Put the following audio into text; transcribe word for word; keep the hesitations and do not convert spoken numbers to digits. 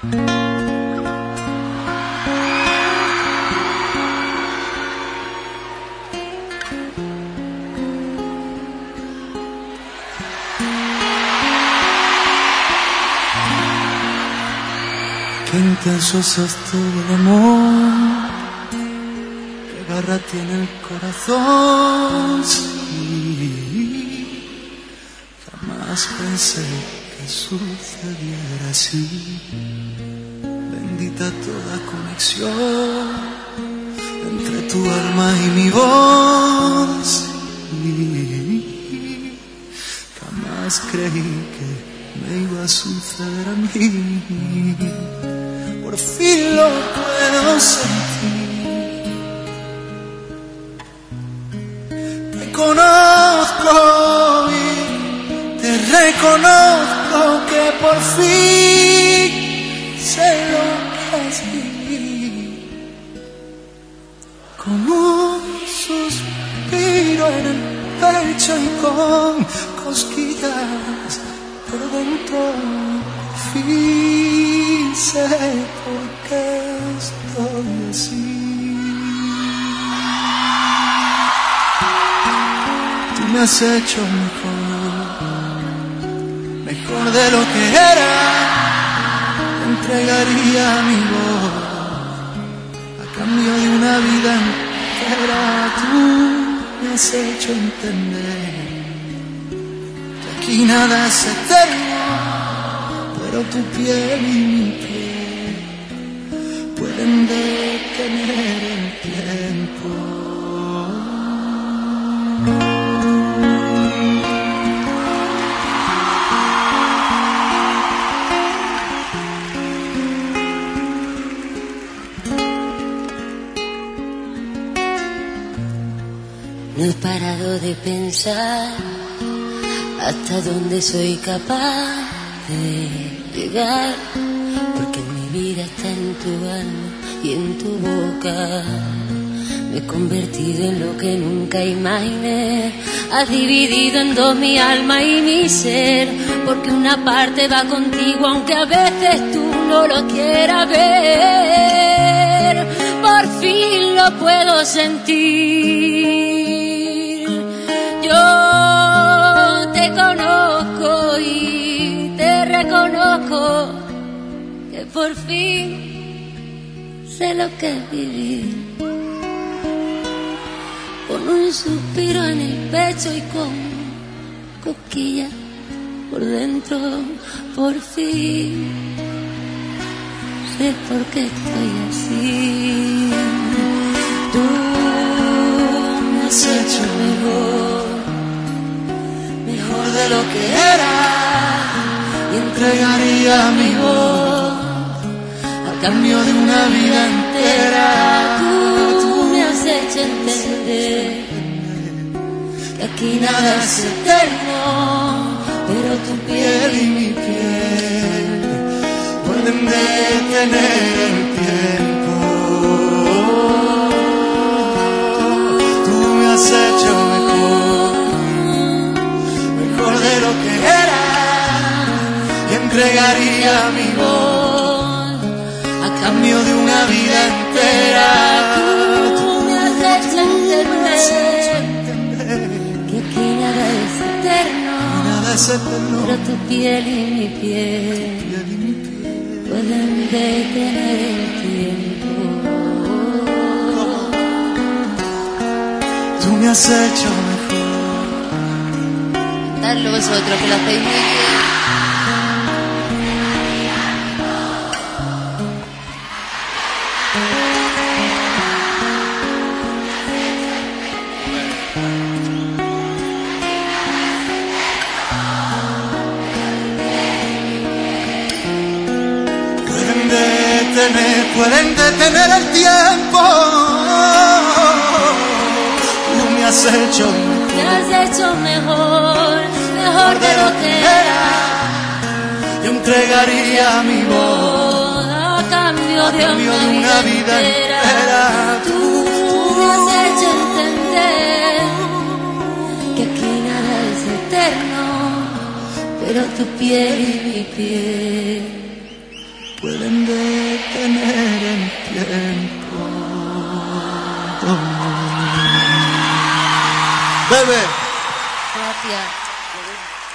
Qué intenso es esto del amor, qué garra tiene el corazón, sí. Jamás pensé que sucediera así. Bendita toda conexión entre tu alma y mi voz, sí. Jamás creí que me iba a suceder a mí. Por fin lo puedo sentir. Te conozco y te reconozco que por fin sé lo que es vivir. Con un suspiro en el pecho y con cosquillas por dentro, por fin sé por qué estoy así. Tú me has hecho mejor, mejor de lo que era. Te entregaría mi voz a cambio de una vida entera. Tú me has hecho entender aquí nada es eterno, pero tu piel y mi piel pueden detener el tiempo. No he parado de pensar hasta dónde soy capaz de llegar, porque mi vida está en tu alma y en tu boca. Me he convertido en lo que nunca imaginé. Has dividido en dos mi alma y mi ser, porque una parte va contigo aunque a veces tú no lo quieras ver. Por fin lo puedo sentir. Yo te conozco y te reconozco que por fin sé lo que es vivir. Con un suspiro en el pecho y con cosquillas por dentro, por fin sé por qué estoy así. Tú me has hecho mejor, mejor de lo que era, y entregaría mi voz a cambio de una vida entera. Tú, tú me has hecho entender que aquí nada es eterno, pero tu piel y mi piel pueden detener el tiempo. Tú me has hecho mejor, mejor de lo que era, y entregaría mi voz a cambio de una vida entera. Tú me has hecho entender que aquí nada es eterno, nada es eterno, pero tu piel y mi piel pueden detener el tiempo. Tú me has hecho mejor. Dadlo vosotros que lo hacéis muy bien. Pueden detener el tiempo. Tú me has hecho mejor, me has hecho mejor, mejor de lo que era. Yo entregaría mi voz a cambio de a cambio una, de una vida, vida entera. entera. Tú, tú me has hecho entender que aquí nada es eterno, pero tu piel y mi piel pueden detener el tiempo. Bebe. Gracias.